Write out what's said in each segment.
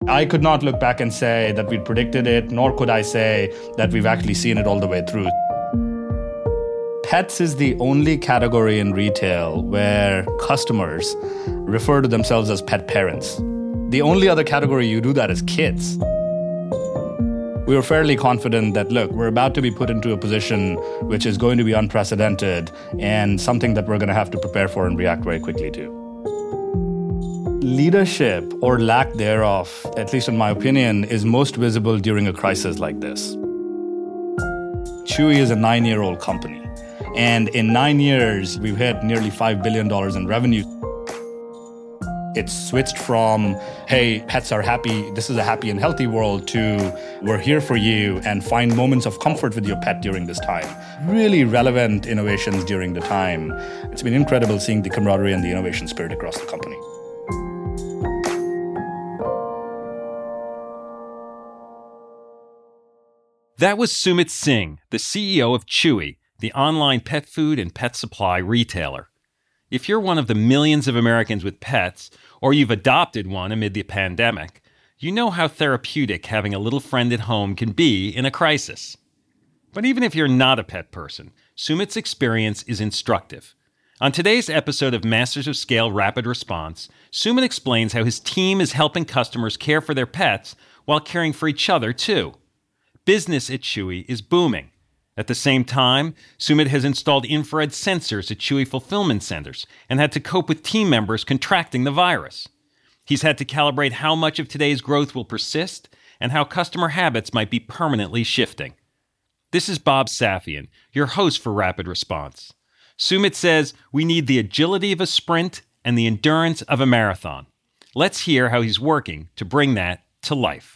I could not look back and say that we'd predicted it, nor could I say that we've actually seen it all the way through. Pets is the only category in retail where customers refer to themselves as pet parents. The only other category you do that is kids. We were fairly confident that, look, we're about to be put into a position which is going to be unprecedented and something that we're going to have to prepare for and react very quickly to. Leadership, or lack thereof, at least in my opinion, is most visible during a crisis like this. Chewy is a 9-year-old company. And in 9 years, we've hit nearly $5 billion in revenue. It's switched from, hey, pets are happy, this is a happy and healthy world, to we're here for you and find moments of comfort with your pet during this time. Really relevant innovations during the time. It's been incredible seeing the camaraderie and the innovation spirit across the company. That was Sumit Singh, the CEO of Chewy, the online pet food and pet supply retailer. If you're one of the millions of Americans with pets, or you've adopted one amid the pandemic, you know how therapeutic having a little friend at home can be in a crisis. But even if you're not a pet person, Sumit's experience is instructive. On today's episode of Masters of Scale Rapid Response, Sumit explains how his team is helping customers care for their pets while caring for each other too. Business at Chewy is booming. At the same time, Sumit has installed infrared sensors at Chewy fulfillment centers and had to cope with team members contracting the virus. He's had to calibrate how much of today's growth will persist and how customer habits might be permanently shifting. This is Bob Safian, your host for Rapid Response. Sumit says we need the agility of a sprint and the endurance of a marathon. Let's hear how he's working to bring that to life.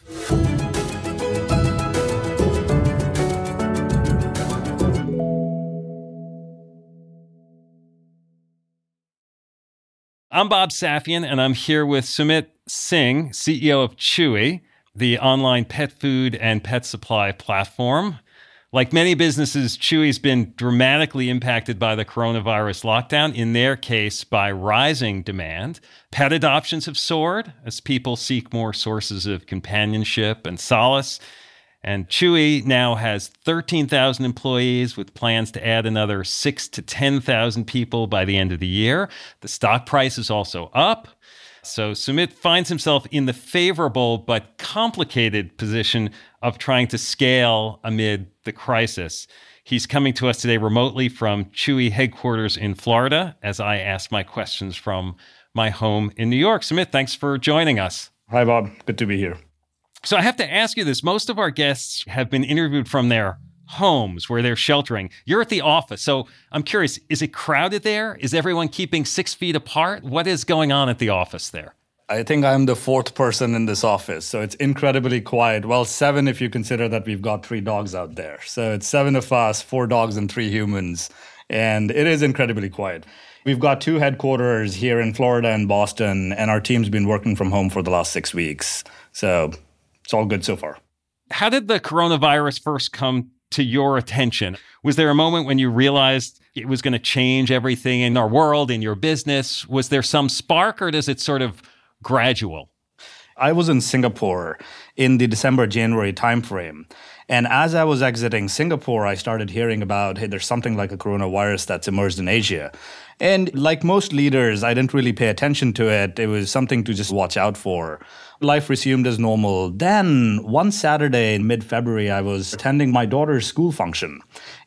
I'm Bob Safian, and I'm here with Sumit Singh, CEO of Chewy, the online pet food and pet supply platform. Like many businesses, Chewy's been dramatically impacted by the coronavirus lockdown, in their case by rising demand. Pet adoptions have soared as people seek more sources of companionship and solace. And Chewy now has 13,000 employees with plans to add another 6,000 to 10,000 people by the end of the year. The stock price is also up. So Sumit finds himself in the favorable but complicated position of trying to scale amid the crisis. He's coming to us today remotely from Chewy headquarters in Florida as I ask my questions from my home in New York. Sumit, thanks for joining us. Hi, Bob. Good to be here. So I have to ask you this. Most of our guests have been interviewed from their homes where they're sheltering. You're at the office. So I'm curious, is it crowded there? Is everyone keeping 6 feet apart? What is going on at the office there? I think I'm the fourth person in this office, so it's incredibly quiet. Well, 7 if you consider that we've got 3 dogs out there. So it's 7 of us, 4 dogs and 3 humans, and it is incredibly quiet. We've got 2 headquarters here in Florida and Boston, and our team's been working from home for the last 6 weeks. So it's all good so far. How did the coronavirus first come to your attention? Was there a moment when you realized it was going to change everything in our world, in your business? Was there some spark, or does it sort of gradual? I was in Singapore in the December-January timeframe. And as I was exiting Singapore, I started hearing about, hey, there's something like a coronavirus that's emerged in Asia. And like most leaders, I didn't really pay attention to it. It was something to just watch out for. Life resumed as normal. Then one Saturday in mid-February, I was attending my daughter's school function.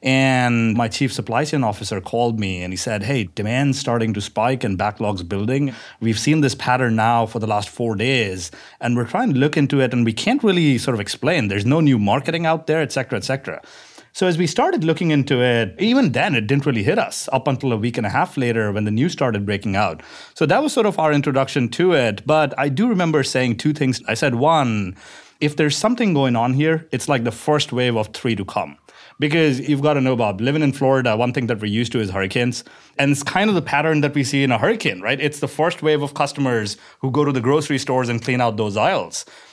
And my chief supply chain officer called me and he said, hey, demand's starting to spike and backlogs building. We've seen this pattern now for the last 4 days. And we're trying to look into it and we can't really sort of explain. There's no new marketing out there, et cetera, et cetera. So as we started looking into it, even then it didn't really hit us up until a week and a half later when the news started breaking out. So that was sort of our introduction to it. But I do remember saying 2 things. I said, one, if there's something going on here, it's like the first wave of 3 to come. Because you've got to know, Bob, living in Florida, one thing that we're used to is hurricanes. And it's kind of the pattern that we see in a hurricane, right? It's the first wave of customers who go to the grocery stores and clean out those aisles.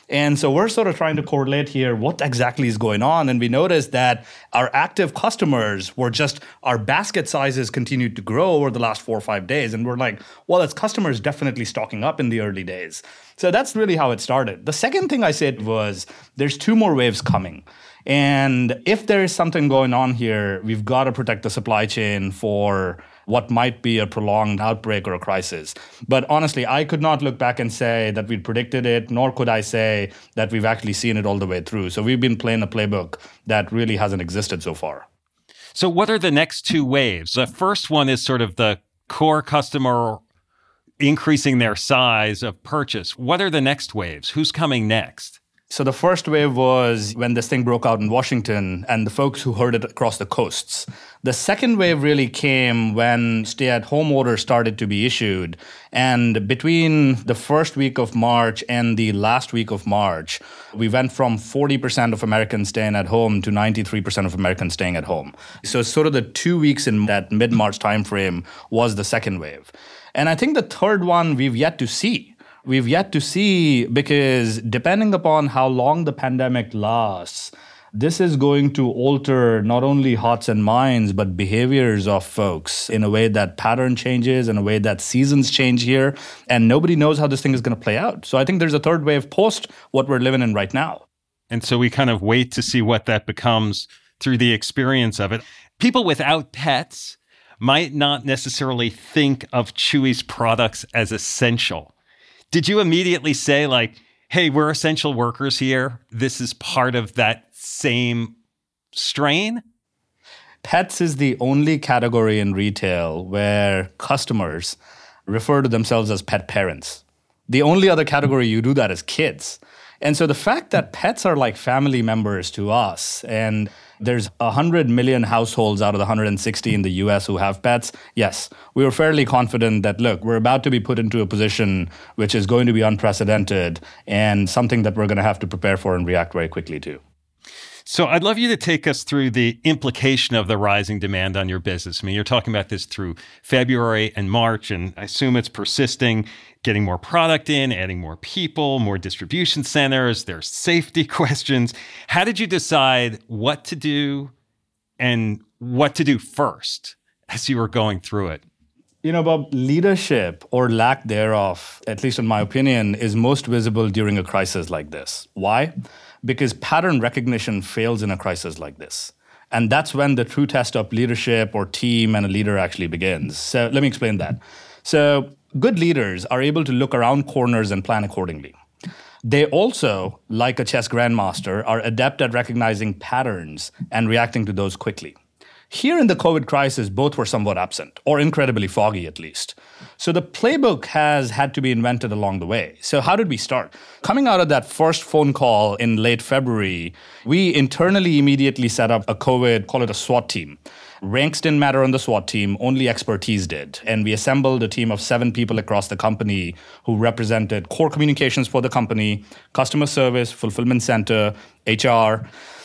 And so we're sort of trying to correlate here what exactly is going on. And we noticed that our active customers were just, our basket sizes continued to grow over the last 4 or 5 days. And we're like, well, it's customers definitely stocking up in the early days. So that's really how it started. The second thing I said was there's 2 more waves coming. And if there is something going on here, we've got to protect the supply chain for what might be a prolonged outbreak or a crisis. But honestly, I could not look back and say that we'd predicted it, nor could I say that we've actually seen it all the way through. So we've been playing a playbook that really hasn't existed so far. So what are the next 2 waves? The first one is sort of the core customer increasing their size of purchase. What are the next waves? Who's coming next? So the first wave was when this thing broke out in Washington and the folks who heard it across the coasts. The second wave really came when stay-at-home orders started to be issued. And between the first week of March and the last week of March, we went from 40% of Americans staying at home to 93% of Americans staying at home. So sort of the 2 weeks in that mid-March timeframe was the second wave. And I think the third one we've yet to see. We've yet to see because depending upon how long the pandemic lasts, this is going to alter not only hearts and minds, but behaviors of folks in a way that pattern changes, in a way that seasons change here. And nobody knows how this thing is going to play out. So I think there's a third wave post what we're living in right now. And so we kind of wait to see what that becomes through the experience of it. People without pets might not necessarily think of Chewy's products as essential. Did you immediately say like, hey, we're essential workers here? This is part of that same strain? Pets is the only category in retail where customers refer to themselves as pet parents. The only other category you do that is kids. And so the fact that pets are like family members to us, and there's 100 million households out of the 160 in the US who have pets, yes, we were fairly confident that, look, we're about to be put into a position which is going to be unprecedented and something that we're going to have to prepare for and react very quickly to. So I'd love you to take us through the implication of the rising demand on your business. I mean, you're talking about this through February and March, and I assume it's persisting, getting more product in, adding more people, more distribution centers, there's safety questions. How did you decide what to do and what to do first as you were going through it? You know, Bob, leadership or lack thereof, at least in my opinion, is most visible during a crisis like this. Why? Because pattern recognition fails in a crisis like this. And that's when the true test of leadership or team and a leader actually begins. So let me explain that. So good leaders are able to look around corners and plan accordingly. They also, like a chess grandmaster, are adept at recognizing patterns and reacting to those quickly. Here in the COVID crisis, both were somewhat absent, or incredibly foggy at least. So the playbook has had to be invented along the way. So how did we start? Coming out of that first phone call in late February, we internally immediately set up a COVID, call it a SWAT team. Ranks didn't matter on the SWAT team, only expertise did. And we assembled a team of 7 people across the company who represented core communications for the company, customer service, fulfillment center, HR.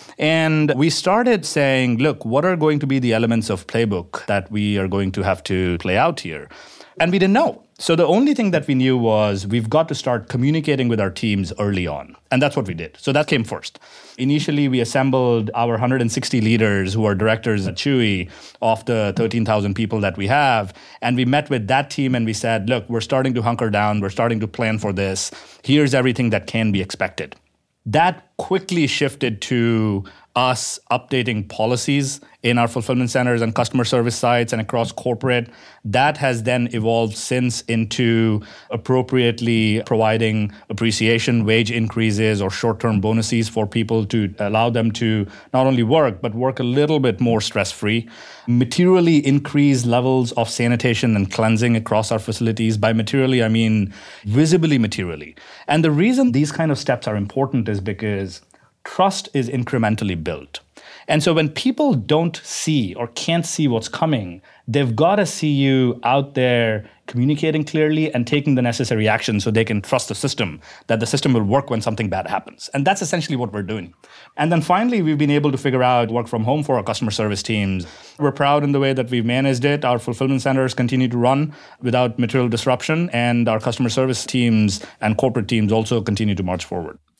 And we started saying, look, what are going to be the elements of playbook that we are going to have to play out here? And we didn't know. So the only thing that we knew was we've got to start communicating with our teams early on. And that's what we did. So that came first. Initially, we assembled our 160 leaders who are directors at Chewy of the 13,000 people that we have. And we met with that team and we said, look, we're starting to hunker down. We're starting to plan for this. Here's everything that can be expected. That quickly shifted to us updating policies in our fulfillment centers and customer service sites and across corporate. That has then evolved since into appropriately providing appreciation, wage increases, or short-term bonuses for people to allow them to not only work, but work a little bit more stress-free. Materially increase levels of sanitation and cleansing across our facilities. By materially, I mean visibly materially. And the reason these kind of steps are important is because trust is incrementally built. And so when people don't see or can't see what's coming, they've got to see you out there communicating clearly and taking the necessary action so they can trust the system, that the system will work when something bad happens. And that's essentially what we're doing. And then finally, we've been able to figure out work from home for our customer service teams. We're proud in the way that we've managed it. Our fulfillment centers continue to run without material disruption, and our customer service teams and corporate teams also continue to march forward.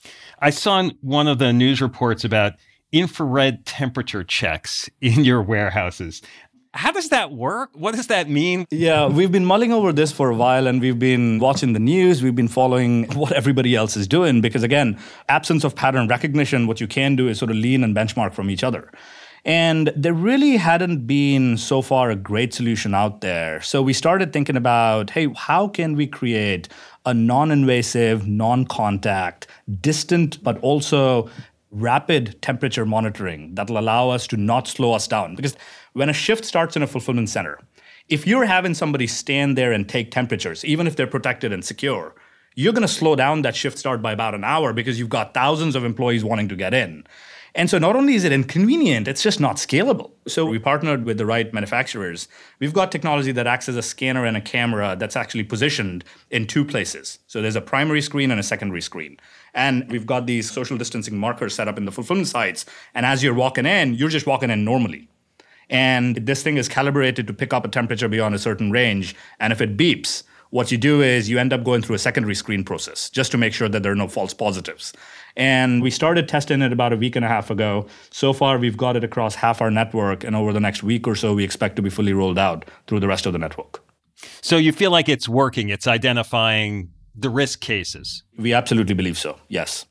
I saw in one of the news reports about infrared temperature checks in your warehouses. How does that work? What does that mean? Yeah, we've been mulling over this for a while, and we've been watching the news. We've been following what everybody else is doing because, again, absence of pattern recognition, what you can do is sort of lean and benchmark from each other. And there really hadn't been so far a great solution out there. So we started thinking about, hey, how can we create a non-invasive, non-contact, distant, but also rapid temperature monitoring that'll allow us to not slow us down? Because when a shift starts in a fulfillment center, if you're having somebody stand there and take temperatures, even if they're protected and secure, you're going to slow down that shift start by about an hour because you've got thousands of employees wanting to get in. And so not only is it inconvenient, it's just not scalable. So we partnered with the right manufacturers. We've got technology that acts as a scanner and a camera that's actually positioned in two places. So there's a primary screen and a secondary screen. And we've got these social distancing markers set up in the fulfillment sites. And as you're walking in, you're just walking in normally. And this thing is calibrated to pick up a temperature beyond a certain range. And if it beeps, what you do is you end up going through a secondary screen process just to make sure that there are no false positives. And we started testing it about a week and a half ago. So far, we've got it across half our network. And over the next week or so, we expect to be fully rolled out through the rest of the network. So you feel like it's working. It's identifying the risk cases. We absolutely believe so, yes.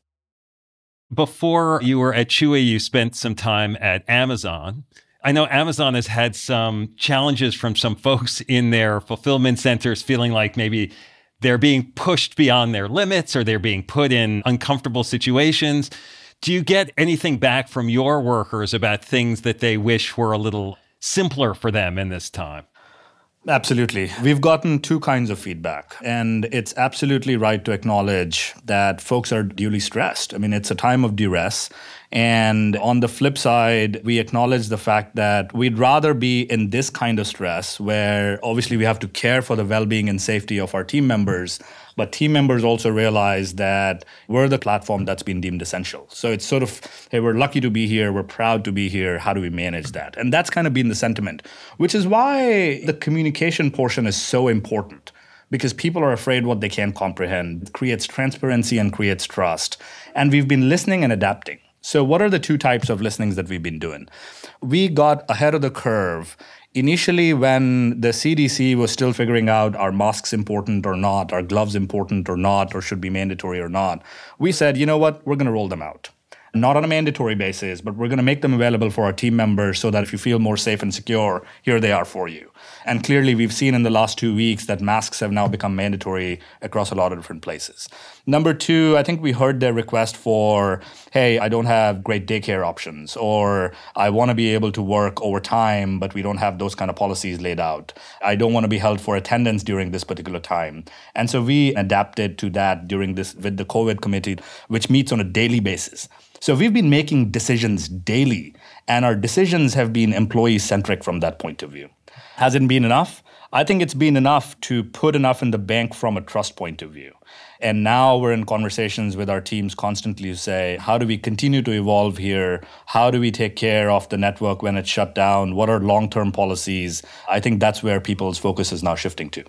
Before you were at Chewy, you spent some time at Amazon. I know Amazon has had some challenges from some folks in their fulfillment centers feeling like maybe they're being pushed beyond their limits or they're being put in uncomfortable situations. Do you get anything back from your workers about things that they wish were a little simpler for them in this time? Absolutely. We've gotten two kinds of feedback, and it's absolutely right to acknowledge that folks are duly stressed. I mean, it's a time of duress. And on the flip side, we acknowledge the fact that we'd rather be in this kind of stress where obviously we have to care for the well-being and safety of our team members, but team members also realize that we're the platform that's been deemed essential. So it's sort of, hey, we're lucky to be here, we're proud to be here, how do we manage that? And that's kind of been the sentiment, which is why the communication portion is so important. Because people are afraid what they can't comprehend. It creates transparency and creates trust. And we've been listening and adapting. So what are the two types of listenings that we've been doing? We got ahead of the curve initially when the CDC was still figuring out are masks important or not, are gloves important or not, or should be mandatory or not. We said, you know what, we're going to roll them out. Not on a mandatory basis, but we're going to make them available for our team members so that if you feel more safe and secure, here they are for you. And clearly, we've seen in the last 2 weeks that masks have now become mandatory across a lot of different places. Number two, I think we heard their request for, hey, I don't have great daycare options, or I want to be able to work overtime, but we don't have those kind of policies laid out. I don't want to be held for attendance during this particular time. And so we adapted to that during this with the COVID committee, which meets on a daily basis. So we've been making decisions daily, and our decisions have been employee-centric from that point of view. Has it been enough? I think it's been enough to put enough in the bank from a trust point of view. And now we're in conversations with our teams constantly to say, how do we continue to evolve here? How do we take care of the network when it's shut down? What are long-term policies? I think that's where people's focus is now shifting to.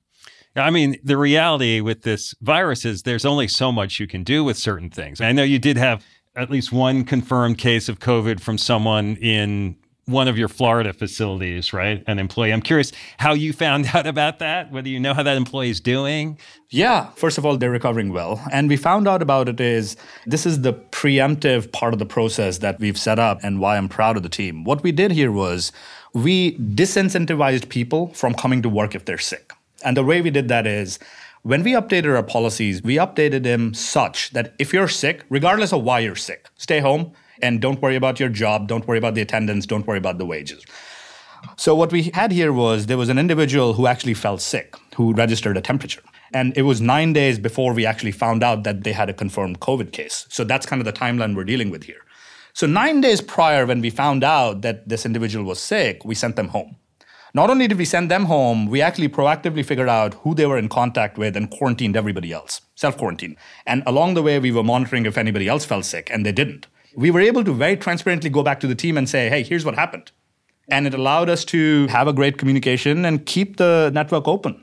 I mean, the reality with this virus is there's only so much you can do with certain things. I know you did have at least one confirmed case of COVID from someone in one of your Florida facilities, right? An employee. I'm curious how you found out about that, whether you know how that employee is doing. Yeah. First of all, they're recovering well. And we found out about it this is the preemptive part of the process that we've set up and why I'm proud of the team. What we did here was we disincentivized people from coming to work if they're sick. And the way we did that is when we updated our policies, we updated them such that if you're sick, regardless of why you're sick, stay home and don't worry about your job, don't worry about the attendance, don't worry about the wages. So what we had here was there was an individual who actually felt sick, who registered a temperature. And it was 9 days before we actually found out that they had a confirmed COVID case. So that's kind of the timeline we're dealing with here. So 9 days prior, when we found out that this individual was sick, we sent them home. Not only did we send them home, we actually proactively figured out who they were in contact with and quarantined everybody else, self-quarantine. And along the way, we were monitoring if anybody else fell sick, and they didn't. We were able to very transparently go back to the team and say, hey, here's what happened. And it allowed us to have a great communication and keep the network open.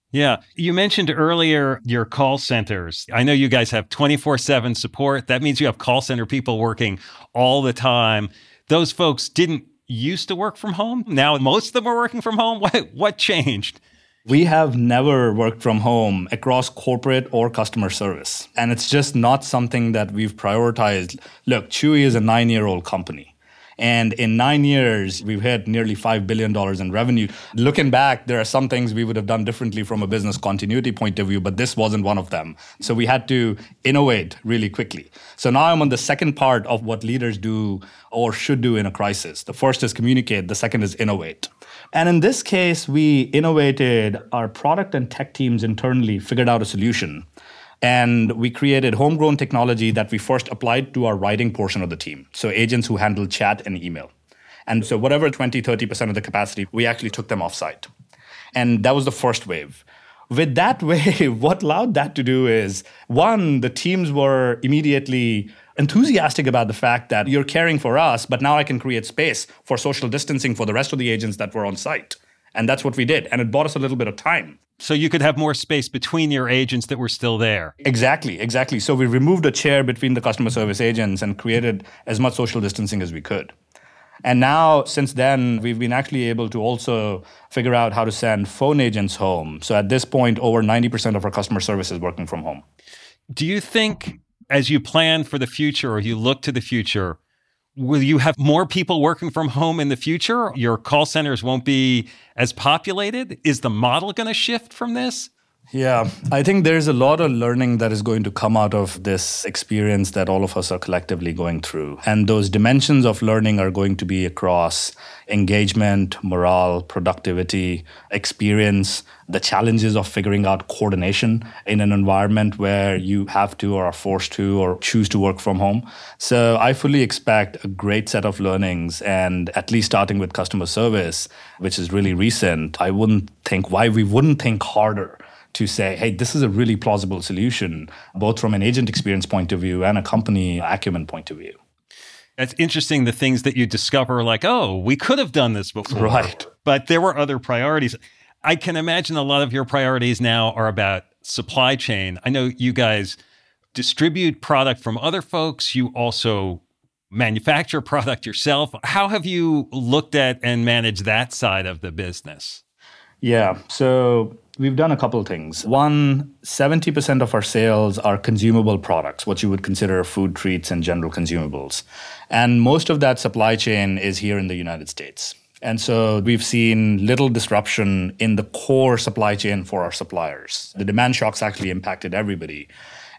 Yeah. You mentioned earlier your call centers. I know you guys have 24/7 support. That means you have call center people working all the time. Those folks didn't used to work from home. Now most of them are working from home. What changed? We have never worked from home across corporate or customer service. And it's just not something that we've prioritized. Look, Chewy is a 9-year-old company. And in 9 years, we've hit nearly $5 billion in revenue. Looking back, there are some things we would have done differently from a business continuity point of view, but this wasn't one of them. So we had to innovate really quickly. So now I'm on the second part of what leaders do or should do in a crisis. The first is communicate. The second is innovate. And in this case, we innovated. Our product and tech teams internally figured out a solution. And we created homegrown technology that we first applied to our writing portion of the team. So agents who handle chat and email. And so whatever 20, 30% of the capacity, we actually took them offsite. And that was the first wave. With that wave, what allowed that to do is, one, the teams were immediately enthusiastic about the fact that you're caring for us, but now I can create space for social distancing for the rest of the agents that were on site. And that's what we did. And it bought us a little bit of time. So you could have more space between your agents that were still there. Exactly. So we removed a chair between the customer service agents and created as much social distancing as we could. And now, since then, we've been actually able to also figure out how to send phone agents home. So at this point, over 90% of our customer service is working from home. Do you think, as you plan for the future or you look to the future, will you have more people working from home in the future? Your call centers won't be as populated? Is the model going to shift from this? Yeah, I think there's a lot of learning that is going to come out of this experience that all of us are collectively going through. And those dimensions of learning are going to be across engagement, morale, productivity, experience, the challenges of figuring out coordination in an environment where you have to or are forced to or choose to work from home. So I fully expect a great set of learnings, and at least starting with customer service, which is really recent, I wouldn't think why we wouldn't think harder to say, hey, this is a really plausible solution, both from an agent experience point of view and a company acumen point of view. It's interesting the things that you discover, like, oh, we could have done this before. Right. But there were other priorities. I can imagine a lot of your priorities now are about supply chain. I know you guys distribute product from other folks. You also manufacture product yourself. How have you looked at and managed that side of the business? Yeah, so we've done a couple of things. One, 70% of our sales are consumable products, what you would consider food treats and general consumables. And most of that supply chain is here in the United States. And so we've seen little disruption in the core supply chain for our suppliers. The demand shocks actually impacted everybody.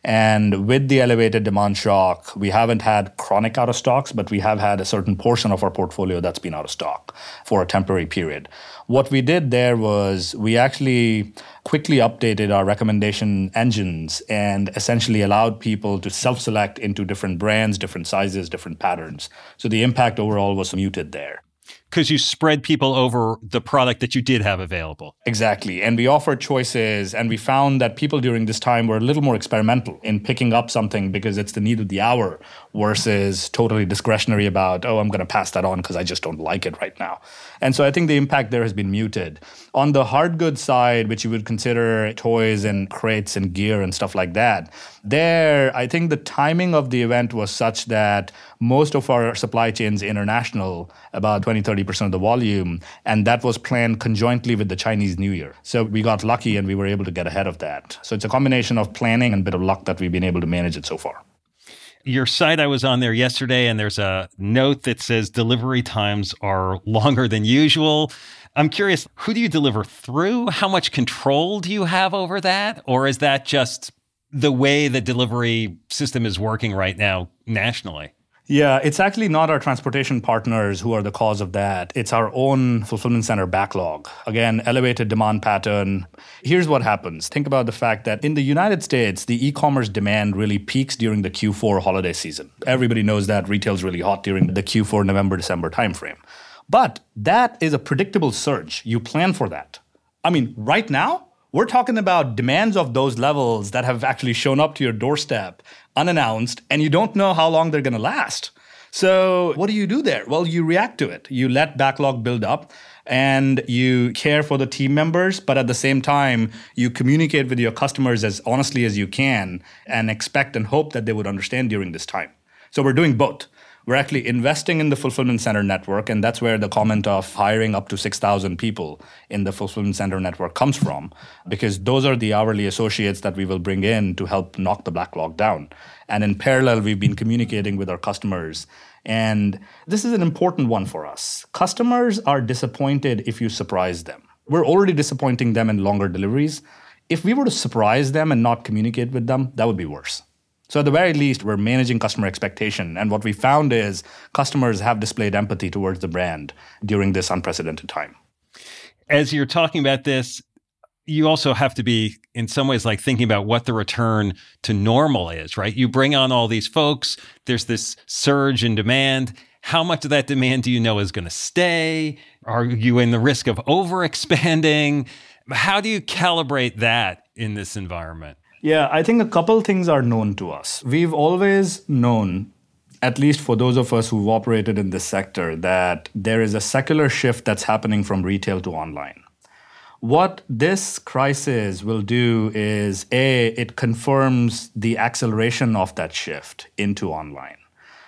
And with the elevated demand shock, we haven't had chronic out of stocks, but we have had a certain portion of our portfolio that's been out of stock for a temporary period. What we did there was we actually quickly updated our recommendation engines and essentially allowed people to self-select into different brands, different sizes, different patterns. So the impact overall was muted there. Because you spread people over the product that you did have available. Exactly. And we offered choices, and we found that people during this time were a little more experimental in picking up something because it's the need of the hour versus totally discretionary about, oh, I'm going to pass that on because I just don't like it right now. And so I think the impact there has been muted. On the hard goods side, which you would consider toys and crates and gear and stuff like that, there, I think the timing of the event was such that most of our supply chain's international, about 20-30% of the volume, and that was planned conjointly with the Chinese New Year. So we got lucky and we were able to get ahead of that. So it's a combination of planning and a bit of luck that we've been able to manage it so far. Your site, I was on there yesterday, and there's a note that says delivery times are longer than usual. I'm curious, who do you deliver through? How much control do you have over that? Or is that just the way the delivery system is working right now nationally? Yeah, it's actually not our transportation partners who are the cause of that. It's our own fulfillment center backlog. Again, elevated demand pattern. Here's what happens. Think about the fact that in the United States, the e-commerce demand really peaks during the Q4 holiday season. Everybody knows that retail's really hot during the Q4, November, December timeframe. But that is a predictable surge. You plan for that. I mean, right now, we're talking about demands of those levels that have actually shown up to your doorstep unannounced, and you don't know how long they're going to last. So what do you do there? Well, you react to it. You let backlog build up and you care for the team members, but at the same time, you communicate with your customers as honestly as you can and expect and hope that they would understand during this time. So we're doing both. We're actually investing in the fulfillment center network, and that's where the comment of hiring up to 6,000 people in the fulfillment center network comes from, because those are the hourly associates that we will bring in to help knock the backlog down. And in parallel, we've been communicating with our customers. And this is an important one for us. Customers are disappointed if you surprise them. We're already disappointing them in longer deliveries. If we were to surprise them and not communicate with them, that would be worse. So at the very least, we're managing customer expectation. And what we found is customers have displayed empathy towards the brand during this unprecedented time. As you're talking about this, you also have to be, in some ways, like thinking about what the return to normal is, right? You bring on all these folks, there's this surge in demand. How much of that demand do you know is going to stay? Are you in the risk of overexpanding? How do you calibrate that in this environment? Yeah, I think a couple things are known to us. We've always known, at least for those of us who've operated in this sector, that there is a secular shift that's happening from retail to online. What this crisis will do is, it confirms the acceleration of that shift into online.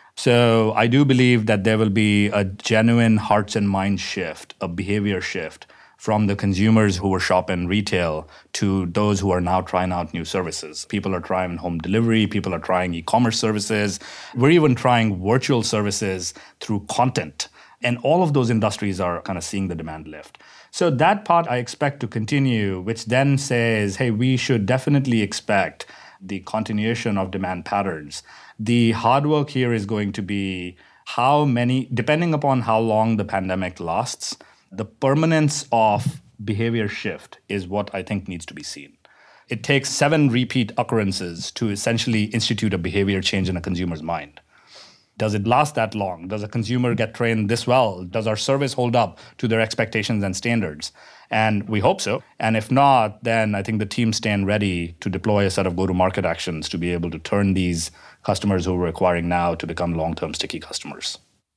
So I do believe that there will be a genuine hearts and minds shift, a behavior shift from the consumers who were shopping retail to those who are now trying out new services. People are trying home delivery, people are trying e-commerce services. We're even trying virtual services through content. And all of those industries are kind of seeing the demand lift. So that part I expect to continue, which then says, hey, we should definitely expect the continuation of demand patterns. The hard work here is going to be how many, depending upon how long the pandemic lasts, the permanence of behavior shift is what I think needs to be seen. It takes 7 repeat occurrences to essentially institute a behavior change in a consumer's mind. Does it last that long? Does a consumer get trained this well? Does our service hold up to their expectations and standards? And we hope so. And if not, then I think the team stand ready to deploy a set of go-to-market actions to be able to turn these customers who we're acquiring now to become long-term sticky customers.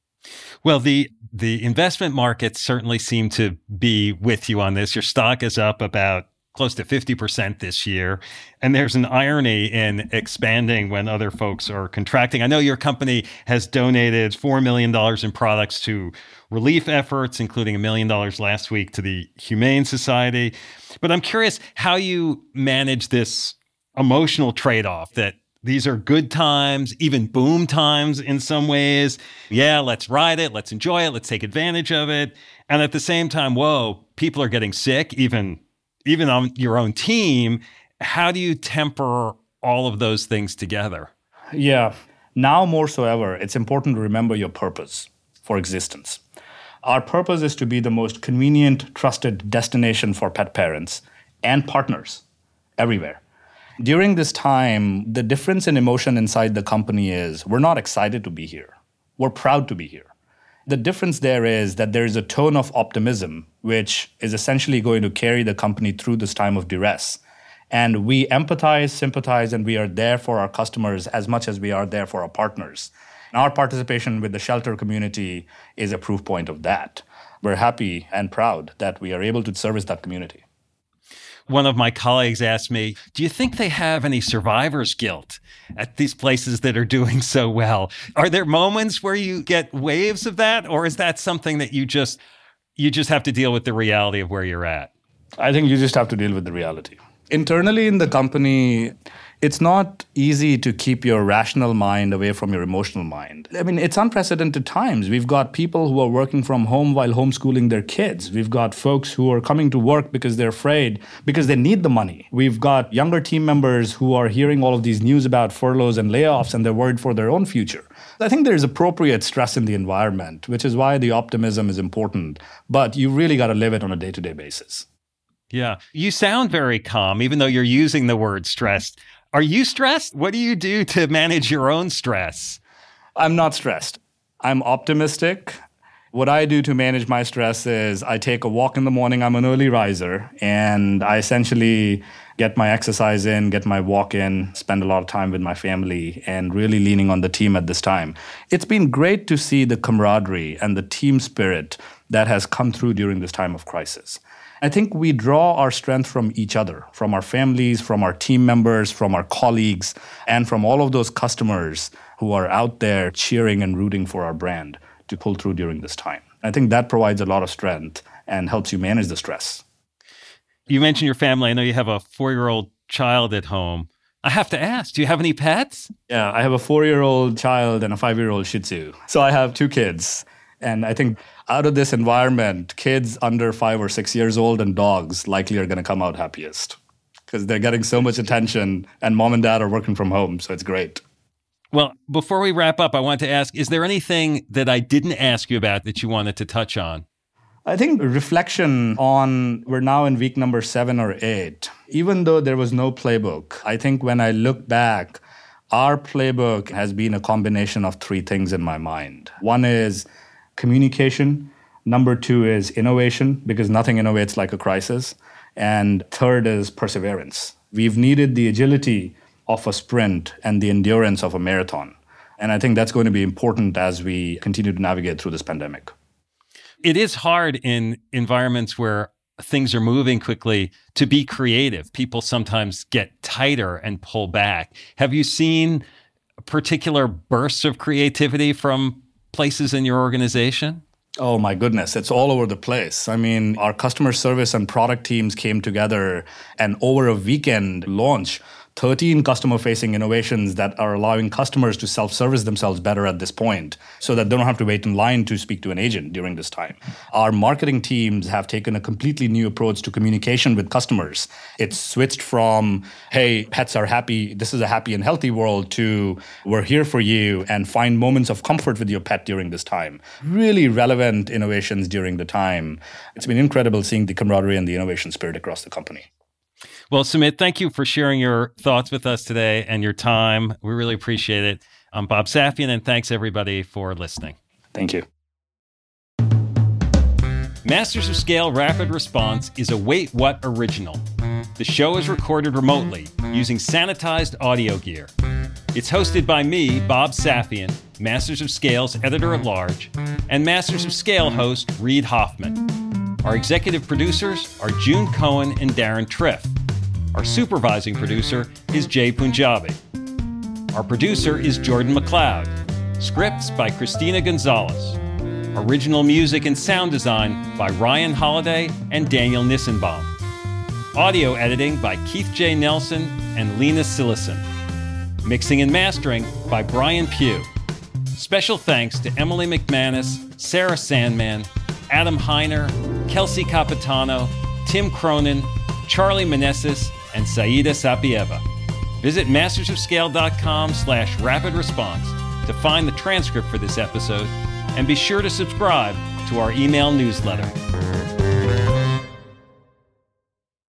Well, the investment markets certainly seem to be with you on this. Your stock is up about close to 50% this year. And there's an irony in expanding when other folks are contracting. I know your company has donated $4 million in products to relief efforts, including $1 million last week to the Humane Society. But I'm curious how you manage this emotional trade-off that these are good times, even boom times in some ways. Yeah, let's ride it. Let's enjoy it. Let's take advantage of it. And at the same time, whoa, people are getting sick, even on your own team. How do you temper all of those things together? Yeah, now more so ever, it's important to remember your purpose for existence. Our purpose is to be the most convenient, trusted destination for pet parents and partners everywhere. During this time, the difference in emotion inside the company is we're not excited to be here. We're proud to be here. The difference there is that there is a tone of optimism, which is essentially going to carry the company through this time of duress. And we empathize, sympathize, and we are there for our customers as much as we are there for our partners. And our participation with the shelter community is a proof point of that. We're happy and proud that we are able to service that community. One of my colleagues asked me, do you think they have any survivor's guilt at these places that are doing so well? Are there moments where you get waves of that? Or is that something that you just have to deal with the reality of where you're at? I think you just have to deal with the reality. Internally in the company, it's not easy to keep your rational mind away from your emotional mind. I mean, it's unprecedented times. We've got people who are working from home while homeschooling their kids. We've got folks who are coming to work because they're afraid, because they need the money. We've got younger team members who are hearing all of these news about furloughs and layoffs, and they're worried for their own future. I think there's appropriate stress in the environment, which is why the optimism is important. But you really got to live it on a day-to-day basis. Yeah. You sound very calm, even though you're using the word stressed. Are you stressed? What do you do to manage your own stress? I'm not stressed. I'm optimistic. What I do to manage my stress is I take a walk in the morning. I'm an early riser, and I essentially get my exercise in, get my walk in, spend a lot of time with my family, and really leaning on the team at this time. It's been great to see the camaraderie and the team spirit that has come through during this time of crisis. I think we draw our strength from each other, from our families, from our team members, from our colleagues, and from all of those customers who are out there cheering and rooting for our brand to pull through during this time. I think that provides a lot of strength and helps you manage the stress. You mentioned your family. I know you have a 4-year-old child at home. I have to ask, do you have any pets? Yeah, I have a 4-year-old child and a 5-year-old Shih Tzu. So I have 2 kids. And I think out of this environment, kids under 5 or 6 years old and dogs likely are going to come out happiest because they're getting so much attention and mom and dad are working from home. So it's great. Well, before we wrap up, I want to ask, is there anything that I didn't ask you about that you wanted to touch on? I think reflection on, we're now in week number 7 or 8. Even though there was no playbook, I think when I look back, our playbook has been a combination of 3 things in my mind. One is communication. Number 2 is innovation, because nothing innovates like a crisis. And third is perseverance. We've needed the agility of a sprint and the endurance of a marathon. And I think that's going to be important as we continue to navigate through this pandemic. It is hard in environments where things are moving quickly to be creative. People sometimes get tighter and pull back. Have you seen particular bursts of creativity from places in your organization? Oh my goodness, it's all over the place. I mean, our customer service and product teams came together and over a weekend launched 13 customer-facing innovations that are allowing customers to self-service themselves better at this point so that they don't have to wait in line to speak to an agent during this time. Our marketing teams have taken a completely new approach to communication with customers. It's switched from, hey, pets are happy, this is a happy and healthy world, to we're here for you and find moments of comfort with your pet during this time. Really relevant innovations during the time. It's been incredible seeing the camaraderie and the innovation spirit across the company. Well, Sumit, thank you for sharing your thoughts with us today and your time. We really appreciate it. I'm Bob Safian, and thanks everybody for listening. Thank you. Masters of Scale Rapid Response is a Wait What original. The show is recorded remotely using sanitized audio gear. It's hosted by me, Bob Safian, Masters of Scale's editor-at-large, and Masters of Scale host Reid Hoffman. Our executive producers are June Cohen and Darren Triff. Our supervising producer is Jay Punjabi. Our producer is Jordan McLeod. Scripts by Christina Gonzalez. Original music and sound design by Ryan Holiday and Daniel Nissenbaum. Audio editing by Keith J. Nelson and Lena Sillison. Mixing and mastering by Brian Pugh. Special thanks to Emily McManus, Sarah Sandman, Adam Heiner, Kelsey Capitano, Tim Cronin, Charlie Meneses, and Saida Sapieva. Visit mastersofscale.com/rapid response to find the transcript for this episode, and be sure to subscribe to our email newsletter.